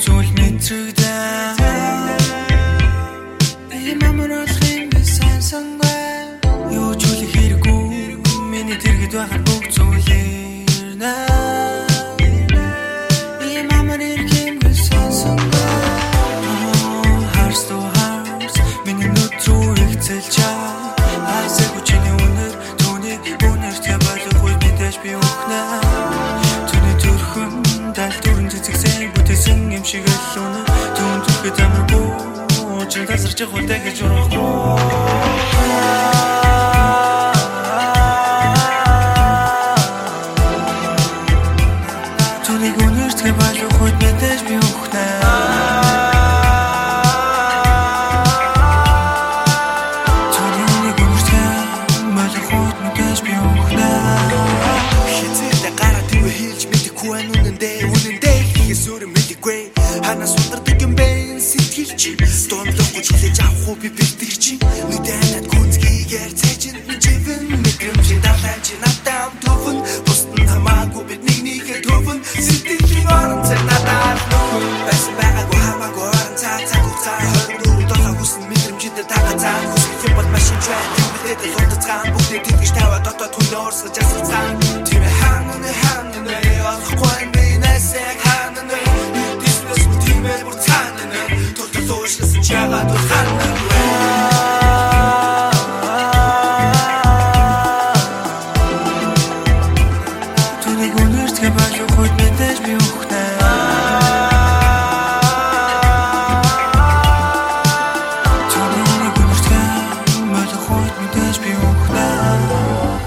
зүйл мэдрэгдээ би мамрахын бисансангаа юу ч үл хэрэггүй миний дэргэд байхад бүх зүйл ирнэ би мамрахын бисансангаа hearts to hearts миний нүд рүү ихцэлж асаг үчиний үнэр түүний үнэр тэ болох үе мэдээж би ухна түүний төрхөн дал дүрэн цэцэгсэн бүтээсэн юм шиг л үнэ түүн зүрхэд амаргүй уучин тасарч хултай гэж урахгүй түүний үнэр тэ болох үе мэдээж би ухна Хана сундардаг юм бэ сэтгэл чи Стомлохгүй хүлээж авах уу би бэлтгэж Нүдэнэд гүнзгийгээр цэжин живэн Мэдрэмжийн далайн чи надам төвөн Бусд нь хамаагүй бид нэгнийхээ төвөн Сэтгэлийн орон цай надад нөхөн Байсан байгаагүй хамаагүй орон цай цаг хугацаа 24 долоо хүсн мэдрэмжиндээ тагацаа Хүсэх юм бол машин чвай тэмбэлээд лундацгаан Бүгдээ тэтгэж таваа дотоод хүндээ орсгож асалцгаан Тийм хананы олохгүй би нэсэг хананы Чагаад ухаана Түүний үнэр тэ болох үед мэдээж би ухна Түүний үнэр тэ болох үед мэдээж би ухна